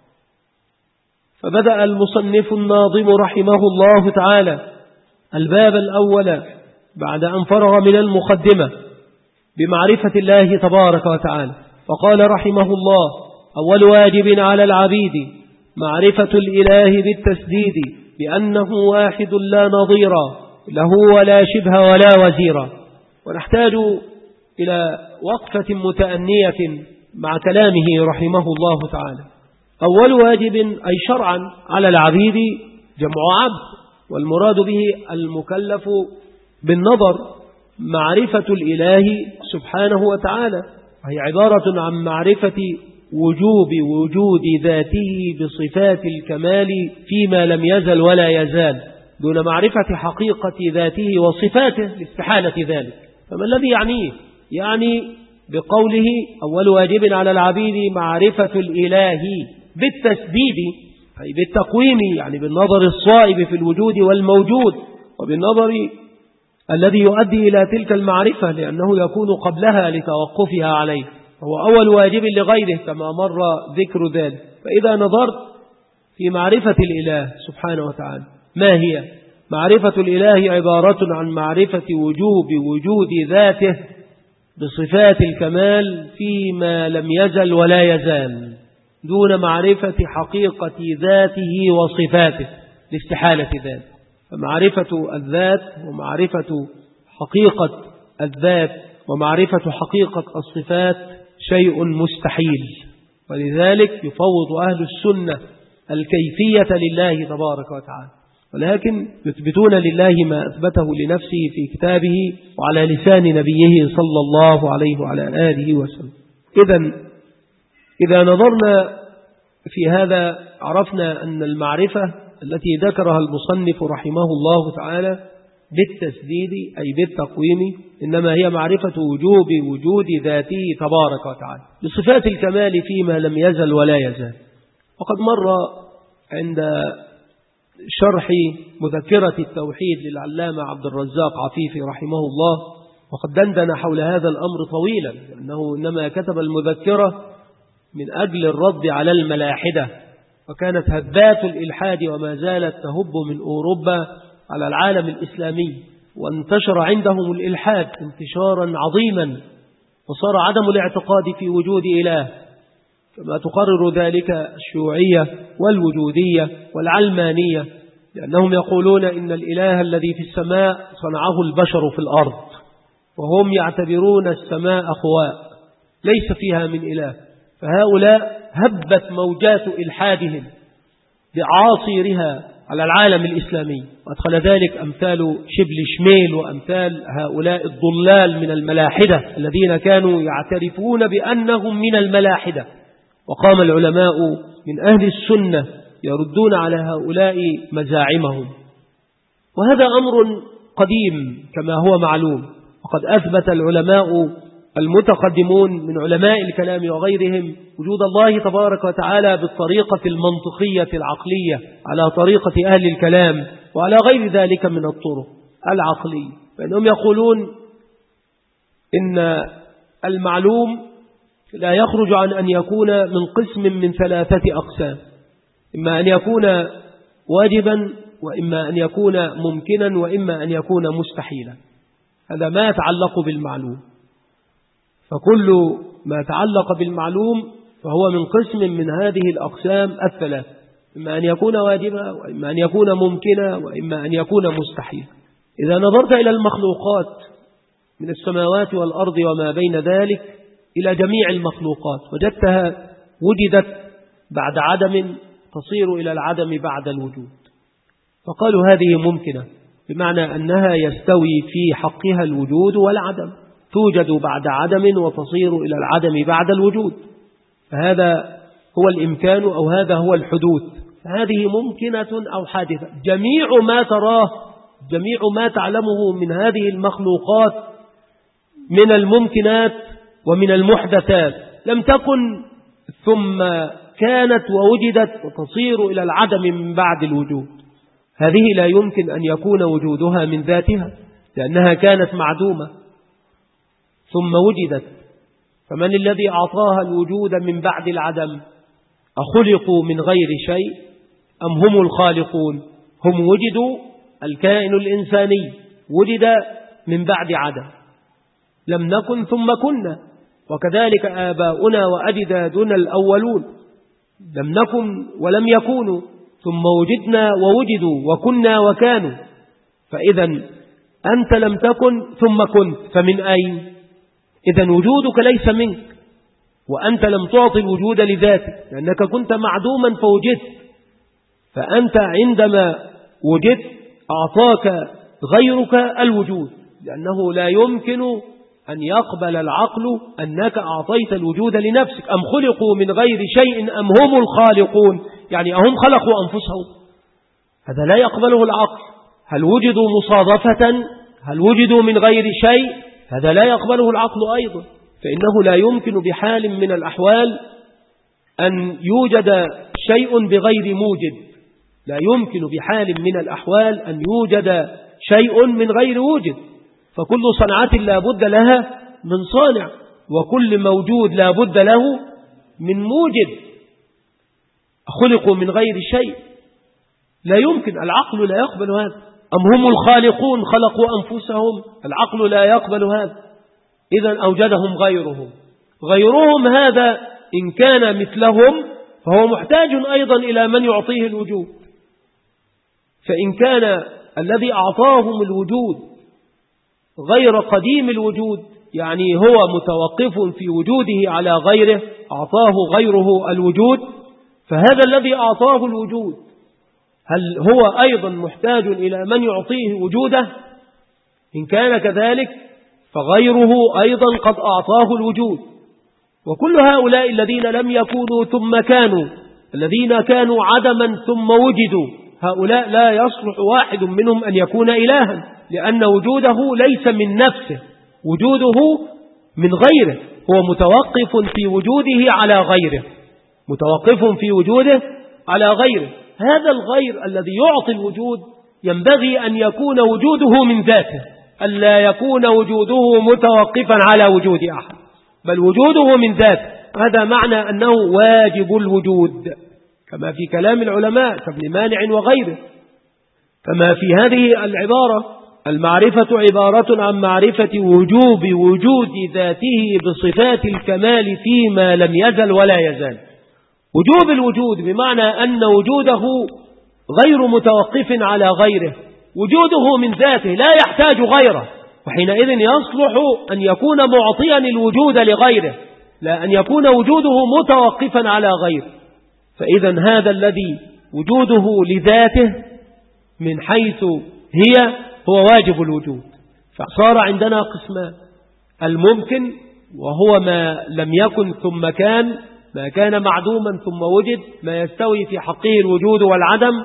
فبدأ المصنف الناظم رحمه الله تعالى الباب الأول بعد أن فرغ من المقدمة بمعرفة الله تبارك وتعالى، فقال رحمه الله: أول واجب على العبيد معرفة الإله بالتسديد، بأنه واحد لا نظير له ولا شبه ولا وزير. ونحتاج إلى وقفة متأنية مع كلامه رحمه الله تعالى. أول واجب أي شرعا على العبيد جمع عبد، والمراد به المكلف بالنظر معرفة الإله سبحانه وتعالى، وهي عبارة عن معرفة وجوب وجود ذاته بصفات الكمال فيما لم يزل ولا يزال، دون معرفة حقيقة ذاته وصفاته لاستحالة ذلك. فما الذي يعنيه؟ يعني بقوله أول واجب على العبيد معرفة الإله بالتسديد، أي بالتقويم، يعني بالنظر الصائب في الوجود والموجود، وبالنظر الذي يؤدي إلى تلك المعرفة لأنه يكون قبلها لتوقفها عليه، هو أول واجب لغيره كما مر ذكر ذلك. فإذا نظرت في معرفة الإله سبحانه وتعالى، ما هي؟ معرفة الإله عبارة عن معرفة وجوب وجود ذاته بصفات الكمال فيما لم يزل ولا يزال، دون معرفة حقيقة ذاته وصفاته لاستحالة ذلك. فمعرفة الذات ومعرفة حقيقة الذات ومعرفة حقيقة الصفات شيء مستحيل، ولذلك يفوض أهل السنة الكيفية لله تبارك وتعالى، ولكن يثبتون لله ما أثبته لنفسه في كتابه وعلى لسان نبيه صلى الله عليه وعلى آله وسلم. إذن إذا نظرنا في هذا عرفنا أن المعرفة التي ذكرها المصنف رحمه الله تعالى بالتسديد أي بالتقويم إنما هي معرفة وجوب وجود ذاته تبارك وتعالى بصفات الكمال فيما لم يزل ولا يزال. وقد مر عند شرح مذكرة التوحيد للعلامة عبد الرزاق عفيفي رحمه الله، وقد دندن حول هذا الأمر طويلا، لأنه إنما كتب المذكرة من أجل الرد على الملاحدة، وكانت هبات الإلحاد وما زالت تهب من أوروبا على العالم الإسلامي، وانتشر عندهم الإلحاد انتشارا عظيما، وصار عدم الاعتقاد في وجود إله كما تقرر ذلك الشيوعية والوجودية والعلمانية، لأنهم يقولون إن الإله الذي في السماء صنعه البشر في الأرض، وهم يعتبرون السماء خواء ليس فيها من إله. فهؤلاء هبت موجات إلحادهم بعاصيرها على العالم الإسلامي، وأدخل ذلك أمثال شبل شميل وأمثال هؤلاء الضلال من الملاحدة الذين كانوا يعترفون بأنهم من الملاحدة. وقام العلماء من أهل السنة يردون على هؤلاء مزاعمهم، وهذا أمر قديم كما هو معلوم. وقد أثبت العلماء المتقدمون من علماء الكلام وغيرهم وجود الله تبارك وتعالى بالطريقة المنطقية العقلية على طريقة أهل الكلام وعلى غير ذلك من الطرق العقلية، فإنهم يقولون إن المعلوم لا يخرج عن أن يكون من قسم من ثلاثة أقسام، إما أن يكون واجبا وإما أن يكون ممكنا وإما أن يكون مستحيلا. هذا ما يتعلق بالمعلوم، فكل ما تعلق بالمعلوم فهو من قسم من هذه الأقسام الثلاث، إما أن يكون واجبا وإما أن يكون ممكنا وإما أن يكون مستحيلا. إذا نظرت إلى المخلوقات من السماوات والأرض وما بين ذلك إلى جميع المخلوقات وجدتها وجدت بعد عدم تصير إلى العدم بعد الوجود. فقالوا هذه ممكنة، بمعنى أنها يستوي في حقها الوجود والعدم، توجد بعد عدم وتصير إلى العدم بعد الوجود، فهذا هو الإمكان أو هذا هو الحدوث. هذه ممكنة أو حادثة. جميع ما تراه، جميع ما تعلمه من هذه المخلوقات من الممكنات ومن المحدثات لم تكن ثم كانت ووجدت وتصير إلى العدم من بعد الوجود. هذه لا يمكن أن يكون وجودها من ذاتها، لأنها كانت معدومة ثم وجدت. فمن الذي أعطاها الوجود من بعد العدم؟ أخلقوا من غير شيء أم هم الخالقون؟ هم وجدوا، الكائن الإنساني وجد من بعد عدم، لم نكن ثم كنا، وكذلك آباؤنا وأجدادنا الأولون لم نكن ولم يكونوا، ثم وجدنا ووجدوا وكنا وكانوا. فإذا أنت لم تكن ثم كنت، فمن أين؟ إذا وجودك ليس منك، وأنت لم تعطي الوجود لذاتك، لأنك كنت معدوما فوجدت. فأنت عندما وجدت أعطاك غيرك الوجود، لأنه لا يمكن أن يقبل العقل أنك أعطيت الوجود لنفسك. أم خلقوا من غير شيء أم هم الخالقون؟ يعني أهم خلقوا أنفسهم؟ هذا لا يقبله العقل. هل وجدوا مصادفة؟ هل وجدوا من غير شيء؟ هذا لا يقبله العقل أيضا. فإنه لا يمكن بحال من الأحوال أن يوجد شيء بغير موجد، لا يمكن بحال من الأحوال أن يوجد شيء من غير وجد. فكل صنعة لا بد لها من صانع، وكل موجود لا بد له من موجد. خلقوا من غير شيء، لا يمكن، العقل لا يقبل هذا. أم هم الخالقون خلقوا أنفسهم؟ العقل لا يقبل هذا. إذن أوجدهم غيرهم. غيرهم هذا إن كان مثلهم فهو محتاج أيضا إلى من يعطيه الوجود. فإن كان الذي أعطاهم الوجود غير قديم الوجود، يعني هو متوقف في وجوده على غيره، أعطاه غيره الوجود، فهذا الذي أعطاه الوجود هل هو أيضا محتاج إلى من يعطيه وجوده؟ إن كان كذلك فغيره أيضا قد أعطاه الوجود. وكل هؤلاء الذين لم يكونوا ثم كانوا، الذين كانوا عدما ثم وجدوا، هؤلاء لا يصلح واحد منهم أن يكون إلها، لأن وجوده ليس من نفسه، وجوده من غيره، هو متوقف في وجوده على غيره، متوقف في وجوده على غيره. هذا الغير الذي يعطي الوجود ينبغي أن يكون وجوده من ذاته، ألا يكون وجوده متوقفا على وجود أحد، بل وجوده من ذاته. هذا معنى أنه واجب الوجود، كما في كلام العلماء كابن مانع وغيره. كما في هذه العبارة: المعرفة عبارة عن معرفة وجوب وجود ذاته بصفات الكمال فيما لم يزل ولا يزال. وجوب الوجود بمعنى أن وجوده غير متوقف على غيره، وجوده من ذاته لا يحتاج غيره، وحينئذ يصلح أن يكون معطيا الوجود لغيره، لا أن يكون وجوده متوقفا على غيره. فإذا هذا الذي وجوده لذاته من حيث هي هو واجب الوجود. فصار عندنا قسمان: الممكن وهو ما لم يكن ثم كان، ما كان معدوما ثم وجد، ما يستوي في حقه الوجود والعدم.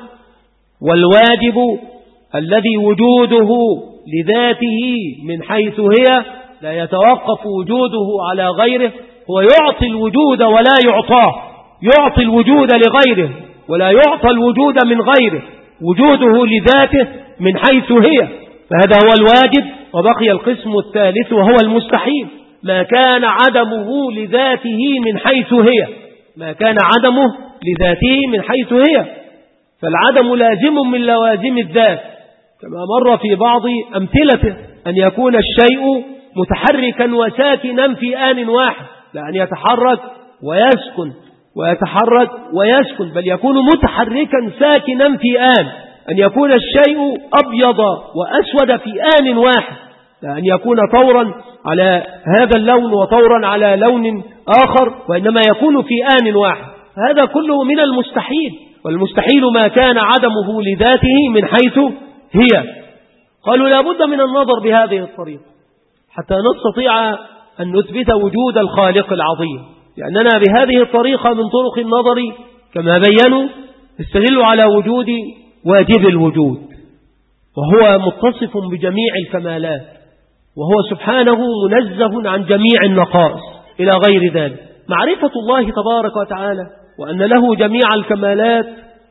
والواجب الذي وجوده لذاته من حيث هي لا يتوقف وجوده على غيره، هو يعطي الوجود ولا يعطاه، يعطي الوجود لغيره ولا يعطى الوجود من غيره، وجوده لذاته من حيث هي، فهذا هو الواجب. وبقي القسم الثالث وهو المستحيل: ما كان عدمه لذاته من حيث هي، ما كان عدمه لذاته من حيث هي، فالعدم لازم من لوازم الذات، كما مر في بعض أمثلته، أن يكون الشيء متحركا وساكنا في آن واحد، لا أن يتحرك ويسكن ويتحرك ويسكن، بل يكون متحركا ساكنا في آن. أن يكون الشيء أبيض وأسود في آن واحد، لا أن يكون طورا على هذا اللون وطورا على لون آخر، وإنما يكون في آن واحد. هذا كله من المستحيل، والمستحيل ما كان عدمه لذاته من حيث هي. قالوا لا بد من النظر بهذه الطريقة حتى نستطيع أن نثبت وجود الخالق العظيم، لأننا بهذه الطريقة من طرق النظر كما بيّنوا استدل على وجود واجب الوجود، وهو متصف بجميع الكمالات، وهو سبحانه منزه عن جميع النقائص إلى غير ذلك. معرفة الله تبارك وتعالى وأن له جميع الكمالات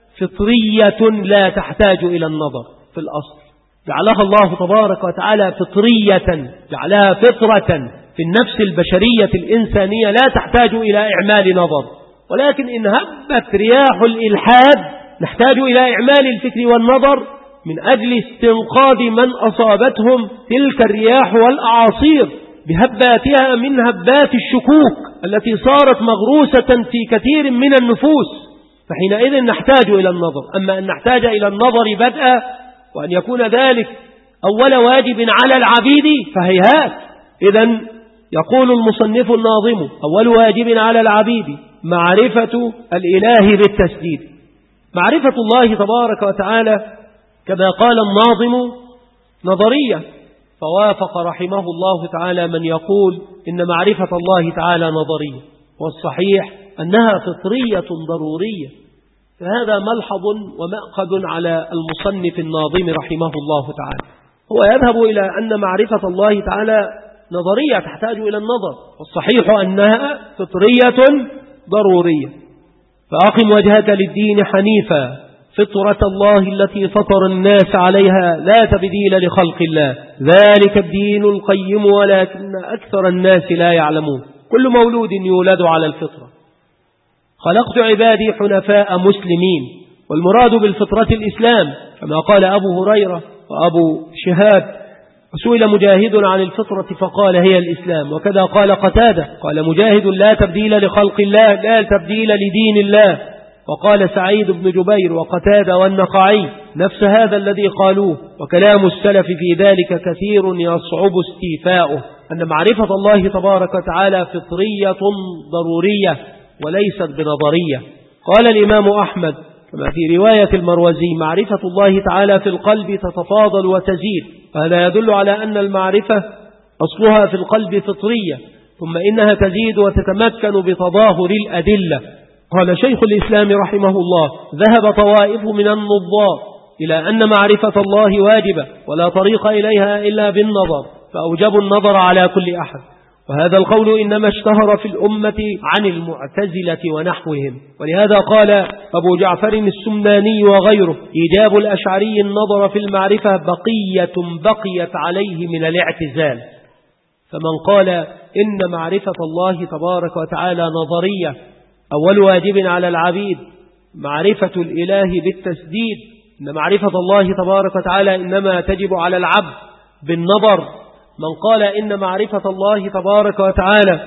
فطرية لا تحتاج إلى النظر في الأصل، جعلها الله تبارك وتعالى فطرية، جعلها فطرة في النفس البشرية الإنسانية لا تحتاج إلى إعمال نظر. ولكن إن هبت رياح الإلحاد نحتاج إلى إعمال الفكر والنظر من أجل استنقاذ من أصابتهم تلك الرياح والأعاصير بهباتها من هبات الشكوك التي صارت مغروسة في كثير من النفوس، فحينئذ نحتاج إلى النظر. أما أن نحتاج إلى النظر بدءا وأن يكون ذلك أول واجب على العبيد فهيهات. إذن يقول المصنف الناظم أول واجب على العبيد معرفة الإله بالتسديد. معرفة الله تبارك وتعالى كما قال الناظم نظرية، فوافق رحمه الله تعالى من يقول إن معرفة الله تعالى نظرية، والصحيح أنها فطرية ضرورية. فهذا ملحظ ومأخذ على المصنف الناظم رحمه الله تعالى. هو يذهب إلى أن معرفة الله تعالى نظرية تحتاج إلى النظر، والصحيح أنها فطرية ضرورية. فأقم وجهك للدين حنيفا فطرة الله التي فطر الناس عليها لا تبديل لخلق الله ذلك الدين القيم ولكن أكثر الناس لا يعلمون. كل مولود يولد على الفطرة. خلقت عبادي حنفاء مسلمين، والمراد بالفطرة الإسلام كما قال أبو هريرة وأبو شهاب. وسئل مجاهد عن الفطرة فقال هي الإسلام، وكذا قال قتادة قال مجاهد لا تبديل لخلق الله لا تبديل لدين الله. وقال سعيد بن جبير وقتادة والنخعي نفس هذا الذي قالوه. وكلام السلف في ذلك كثير يصعب استيفاؤه، أن معرفة الله تبارك وتعالى فطرية ضرورية وليست بنظرية. قال الإمام أحمد كما في رواية المروزي معرفة الله تعالى في القلب تتفاضل وتزيد، هذا يدل على أن المعرفة أصلها في القلب فطرية، ثم إنها تزيد وتتمكن بتظاهر الأدلة. قال شيخ الإسلام رحمه الله ذهب طوائف من النظار إلى أن معرفة الله واجبة ولا طريق إليها إلا بالنظر، فأوجبوا النظر على كل أحد. وهذا القول إنما اشتهر في الأمة عن المعتزلة ونحوهم، ولهذا قال أبو جعفر السمناني وغيره إيجاب الأشعري النظر في المعرفة بقية بقيت عليه من الاعتزال. فمن قال إن معرفة الله تبارك وتعالى نظرية أول واجب على العبيد معرفة الإله بالتسديد، إن معرفة الله تبارك وتعالى إنما تجب على العبد بالنظر. من قال إن معرفة الله تبارك وتعالى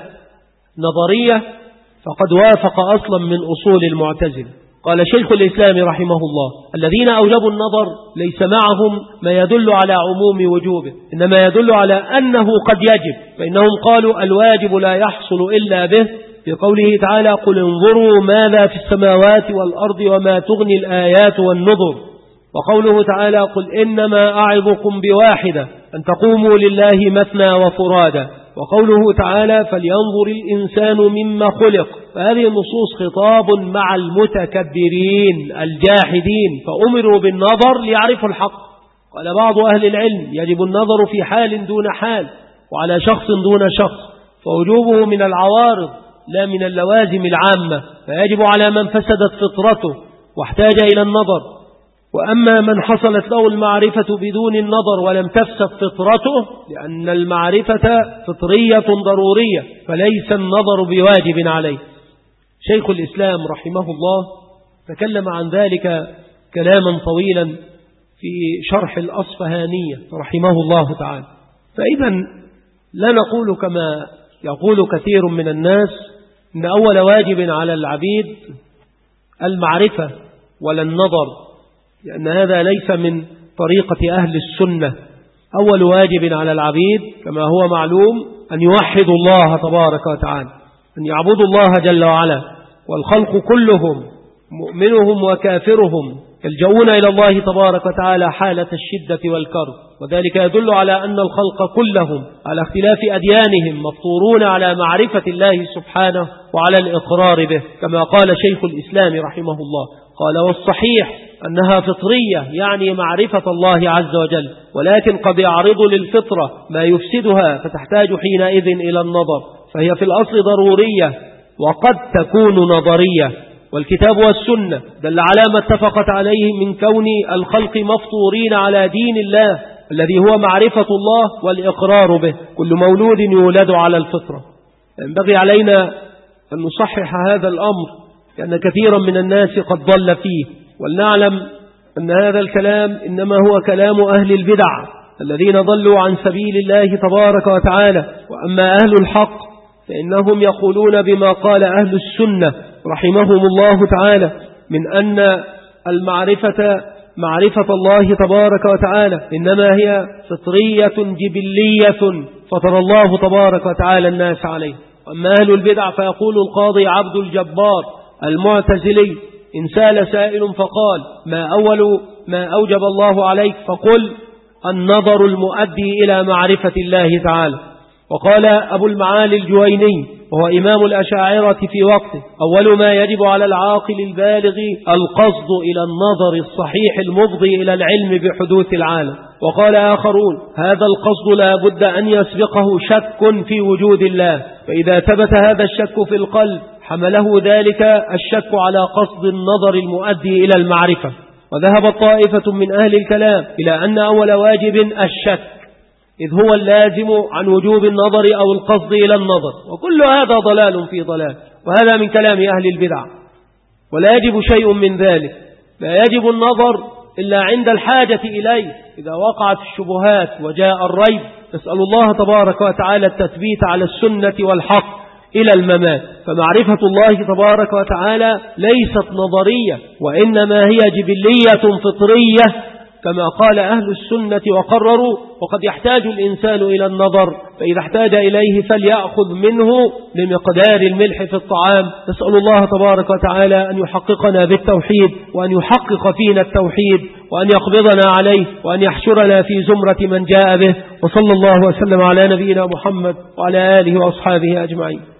نظرية فقد وافق أصلا من أصول المعتزلة. قال شيخ الإسلام رحمه الله الذين أوجبوا النظر ليس معهم ما يدل على عموم وجوبه، إنما يدل على أنه قد يجب، فإنهم قالوا الواجب لا يحصل إلا به، في قوله تعالى قل انظروا ماذا في السماوات والأرض وما تغني الآيات والنظر. وقوله تعالى قل إنما أعظكم بواحدة أن تقوموا لله مثنى وفرادا. وقوله تعالى فلينظر الإنسان مما خلق. فهذه النصوص خطاب مع المتكبرين الجاحدين، فأمروا بالنظر ليعرفوا الحق. قال بعض أهل العلم يجب النظر في حال دون حال وعلى شخص دون شخص، فوجوبه من العوارض لا من اللوازم العامة، فيجب على من فسدت فطرته واحتاج إلى النظر. وأما من حصلت له المعرفة بدون النظر ولم تفسد فطرته، لأن المعرفة فطرية ضرورية فليس النظر بواجب عليه. شيخ الإسلام رحمه الله تكلم عن ذلك كلاما طويلا في شرح الأصفهانية رحمه الله تعالى. فإذا لا نقول كما يقول كثير من الناس إن أول واجب على العبيد المعرفة ولا النظر، لأن هذا ليس من طريقة أهل السنة. أول واجب على العبيد كما هو معلوم أن يوحدوا الله تبارك وتعالى، أن يعبدوا الله جل وعلا، والخلق كلهم مؤمنهم وكافرهم يلجؤون إلى الله تبارك وتعالى حالة الشدة والكرب، وذلك يدل على أن الخلق كلهم على اختلاف أديانهم مفطورون على معرفة الله سبحانه وعلى الإقرار به، كما قال شيخ الإسلام رحمه الله، قال والصحيح أنها فطرية يعني معرفة الله عز وجل، ولكن قد يعرض للفطرة ما يفسدها فتحتاج حينئذ إلى النظر، فهي في الأصل ضرورية وقد تكون نظرية، والكتاب والسنة دل على ما اتفقت عليه من كون الخلق مفطورين على دين الله الذي هو معرفة الله والإقرار به، كل مولود يولد على الفطرة. ينبغي علينا أن نصحح هذا الأمر لأن كثيرا من الناس قد ضل فيه، ولنعلم أن هذا الكلام إنما هو كلام أهل البدع الذين ضلوا عن سبيل الله تبارك وتعالى، وأما أهل الحق فإنهم يقولون بما قال أهل السنة رحمهم الله تعالى من أن المعرفة معرفة الله تبارك وتعالى إنما هي فطرية جبلية فطر الله تبارك وتعالى الناس عليه. أما أهل البدع فيقول القاضي عبد الجبار المعتزلي إن سأل سائل فقال ما أول ما أوجب الله عليك فقل النظر المؤدي إلى معرفة الله تعالى. وقال أبو المعالي الجويني وهو إمام الأشاعرة في وقته أول ما يجب على العاقل البالغ القصد إلى النظر الصحيح المفضي إلى العلم بحدوث العالم. وقال آخرون هذا القصد لا بد أن يسبقه شك في وجود الله، فإذا ثبت هذا الشك في القلب حمله ذلك الشك على قصد النظر المؤدي إلى المعرفة. وذهب طائفة من أهل الكلام إلى أن أول واجب الشك إذ هو اللازم عن وجوب النظر أو القصد إلى النظر، وكل هذا ضلال في ضلال، وهذا من كلام أهل البدع. ولا يجب شيء من ذلك، لا يجب النظر إلا عند الحاجة إليه، إذا وقعت الشبهات وجاء الريب نسأل الله تبارك وتعالى التثبيت على السنة والحق إلى الممات. فمعرفة الله تبارك وتعالى ليست نظرية وإنما هي جبلية فطرية كما قال أهل السنة وقرروا، وقد يحتاج الإنسان إلى النظر، فإذا احتاج إليه فليأخذ منه بمقدار الملح في الطعام. نسأل الله تبارك وتعالى أن يحققنا بالتوحيد وأن يحقق فينا التوحيد وأن يقبضنا عليه وأن يحشرنا في زمرة من جاء به، وصلى الله وسلم على نبينا محمد وعلى آله وأصحابه أجمعين.